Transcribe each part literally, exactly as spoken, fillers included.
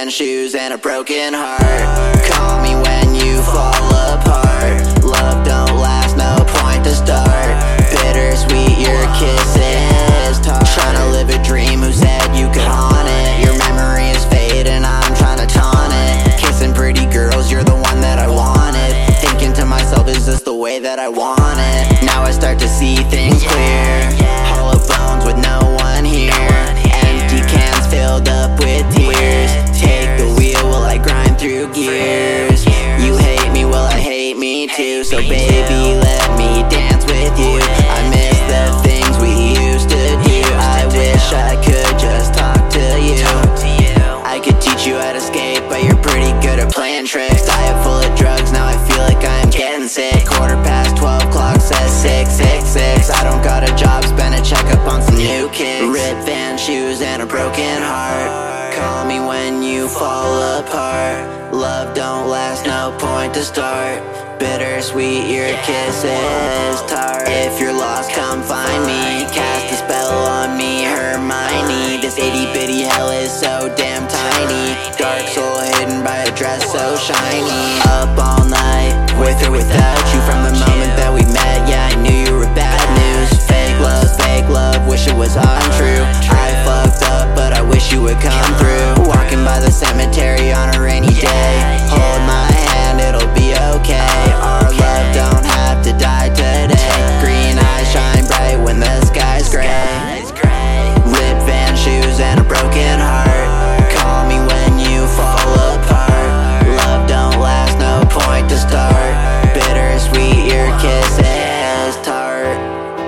van shoes and a broken heart. Call me when you fall apart. Love don't last, no point to start. Bittersweet, your kisses tart. Tryna live a dream, who said you could haunt it? Your memory is fading, I'm tryna taunt it. Kissing pretty girls, you're the one that I wanted. Thinking to myself, is this the way that I want it? Now I start to see things clear. Hollow bones with no one here. Empty cans filled up with tears. Take the wheel while I grind through gears. You hate me, well I hate me too. So baby, let me dance with you. I miss the things we used to do. I wish I could just talk to you. I could teach you how to skate, but you're pretty good at playing tricks. Diet full of drugs, now I feel like I'm getting sick. Quarter past twelve, clock says six, six, six. I don't got a job, spend a check up on some new kicks. Ripped van shoes and a broken heart. Call me when you fall apart. Love don't last, no point to start. Bittersweet, your kisses tart. If you're lost, come find me. Cast a spell on me, Hermione. This itty bitty hell is so damn tiny. Dark soul hidden by a dress so shiny. Up all night, with or without you. From the moment that we met, yeah, I knew you were bad news. Fake love, fake love, wish it was untrue. I fucked up, but I wish you would come through. Walking by the cemetery on a rainy day. Hold my hand, it'll be okay. Our love don't have to die today. Green eyes shine bright when the sky's gray. Ripped van shoes and a broken heart. Call me when you fall apart. Love don't last, no point to start. Bittersweet, your kisses tart.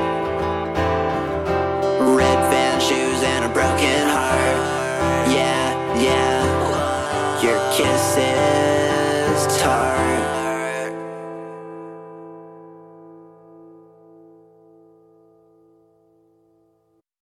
Red van shoes and a broken heart. Yeah, yeah, your kisses tart.